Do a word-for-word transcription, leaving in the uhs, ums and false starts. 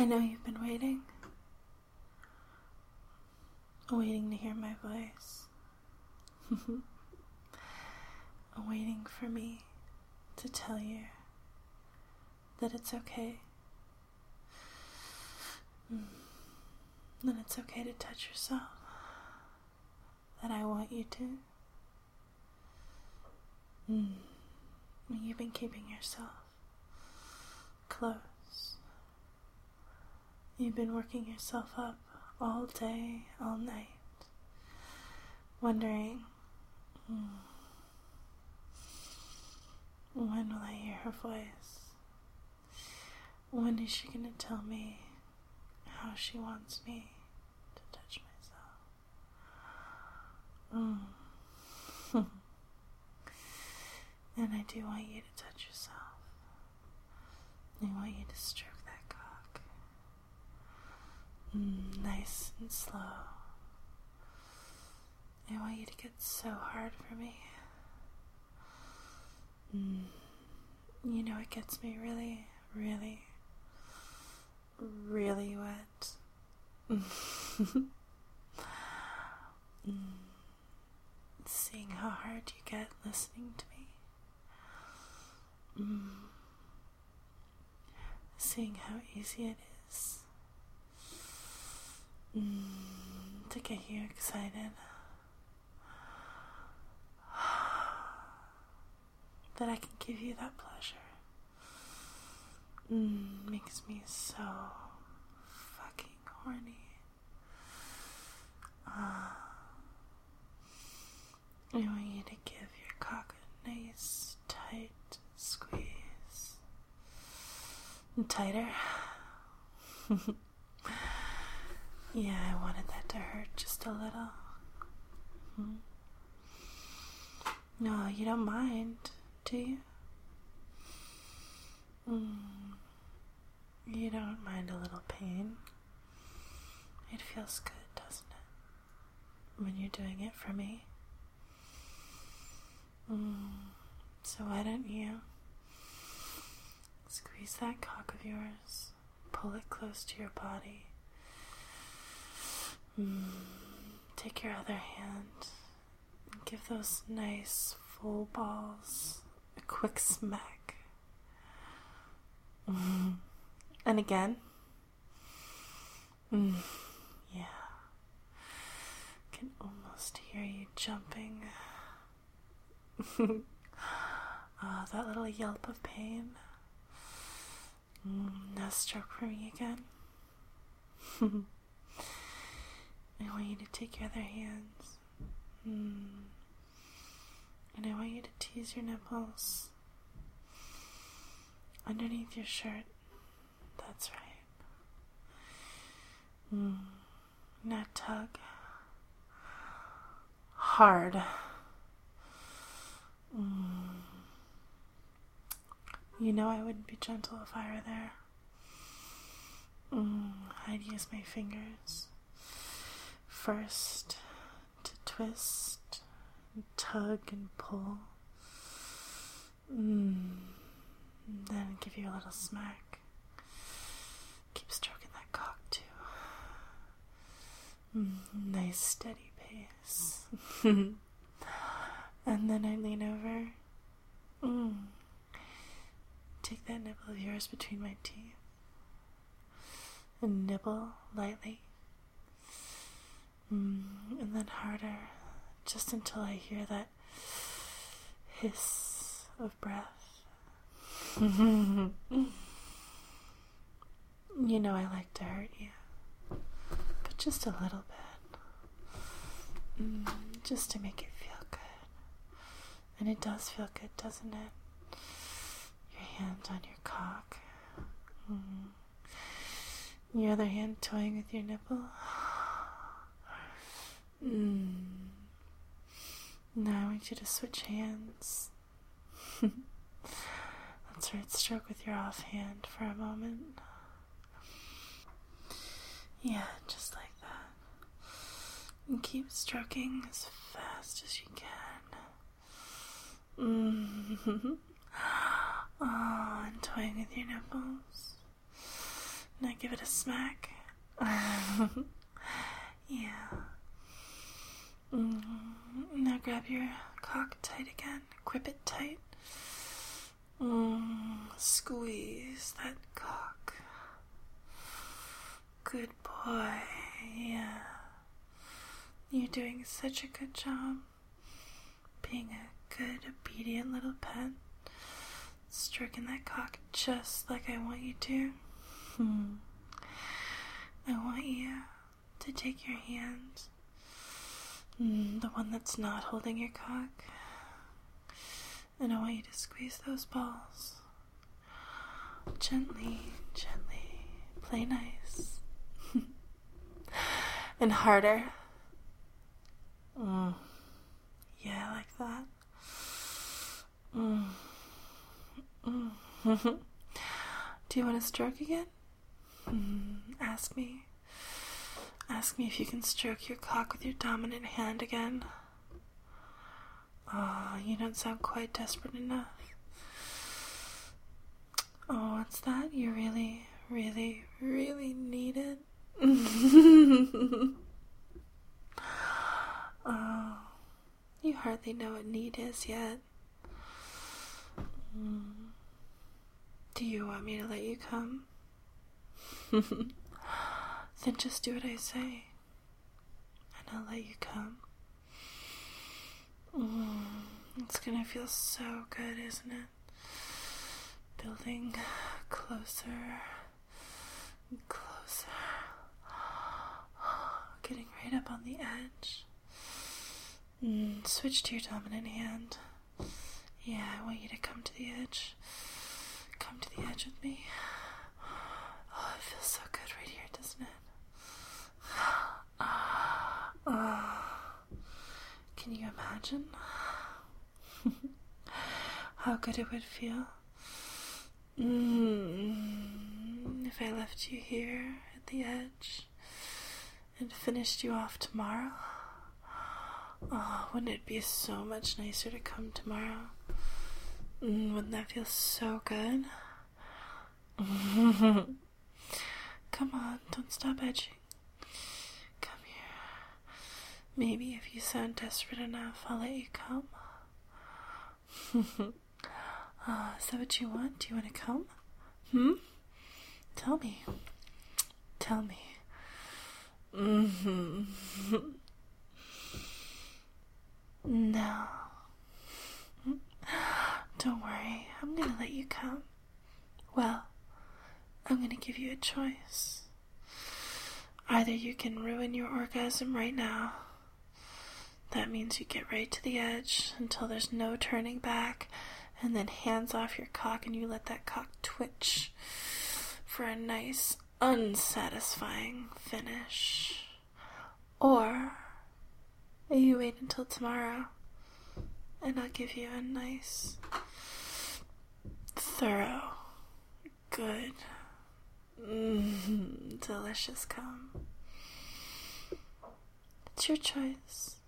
I know you've been waiting. Waiting to hear my voice. Waiting for me to tell you that it's okay. Mm. That it's okay to touch yourself. That I want you to. Mm. You've been keeping yourself close. You've been working yourself up all day, all night, wondering, mm, when will I hear her voice? When is she going to tell me how she wants me to touch myself? Mm. And I do want you to touch yourself. I want you to stroke that cock. Mm, nice and slow. I want you to get so hard for me. Mm, you know, it gets me really, really, really wet. mm, seeing how hard you get listening to me. Mm, seeing how easy it is mm, to get you excited. That I can give you that pleasure. Mm, makes me so fucking horny. Uh, I want you to give your cock a nice tight squeeze. And tighter. Yeah, I wanted that to hurt just a little. Hmm. No, you don't mind, do you? Mm. You don't mind a little pain. It feels good, doesn't it? When you're doing it for me. Mm. So why don't you squeeze that cock of yours, pull it close to your body. Mm. Take your other hand and give those nice full balls a quick smack. Mm. And again. Mm. Yeah. I can almost hear you jumping. Oh, that little yelp of pain. Mm. Now stroke for me again. I want you to take your other hands. Mm. And I want you to tease your nipples underneath your shirt. That's right. Mm. Now tug hard. Mm. You know I wouldn't be gentle if I were there. Mm. I'd use my fingers first to twist and tug and pull. Mm. Then give you a little smack. Keep stroking that cock too. Mm. Nice steady pace. And then I lean over. Mm. Take that nipple of yours between my teeth and nibble lightly. Mm. And then harder, just until I hear that hiss of breath. You know I like to hurt you, but just a little bit. Mm. Just to make it feel good. And it does feel good, doesn't it? Your hand on your cock. Mm. Your other hand toying with your nipple. Mm. Now I want you to switch hands. That's right, stroke with your offhand for a moment. Yeah, just like that. And keep stroking as fast as you can. Mm. Oh, and toying with your nipples. Now give it a smack. Yeah. Mm. Now grab your cock tight again. Grip it tight. Mm. Squeeze that cock. Good boy. Yeah. You're doing such a good job. Being a good, obedient little pet. Stroking that cock just like I want you to. Hmm. I want you to take your hand, mm, the one that's not holding your cock, and I want you to squeeze those balls. Gently, gently. Play nice. And harder. Mm. Yeah, like that. Mm. Mm. Do you want to stroke again? Mm. Ask me. Ask me if you can stroke your cock with your dominant hand again. Oh, you don't sound quite desperate enough. Oh, what's that? You really, really, really need it? Oh, you hardly know what need is yet. Mm. Do you want me to let you come? Then just do what I say, and I'll let you come. Mm. It's gonna feel so good, isn't it? Building closer and closer. Getting right up on the edge. Mm. Switch to your dominant hand. Yeah, I want you to come to the edge. Come to the edge with me. Oh, it feels so good right here, doesn't it? Oh, can you imagine how good it would feel mm, if I left you here at the edge and finished you off tomorrow? Oh, wouldn't it be so much nicer to come tomorrow? Mm, wouldn't that feel so good? Come on, don't stop edging. Come here. Maybe if you sound desperate enough, I'll let you come. uh, is that what you want? Do you want to come? Hmm? Tell me. Tell me. Mm-hmm. No. Don't worry. I'm gonna let you come. Well, I'm gonna give you a choice. Either you can ruin your orgasm right now. That means you get right to the edge until there's no turning back, and then hands off your cock and you let that cock twitch for a nice, unsatisfying finish. Or you wait until tomorrow and I'll give you a nice, thorough, good, mm, delicious cum. It's your choice.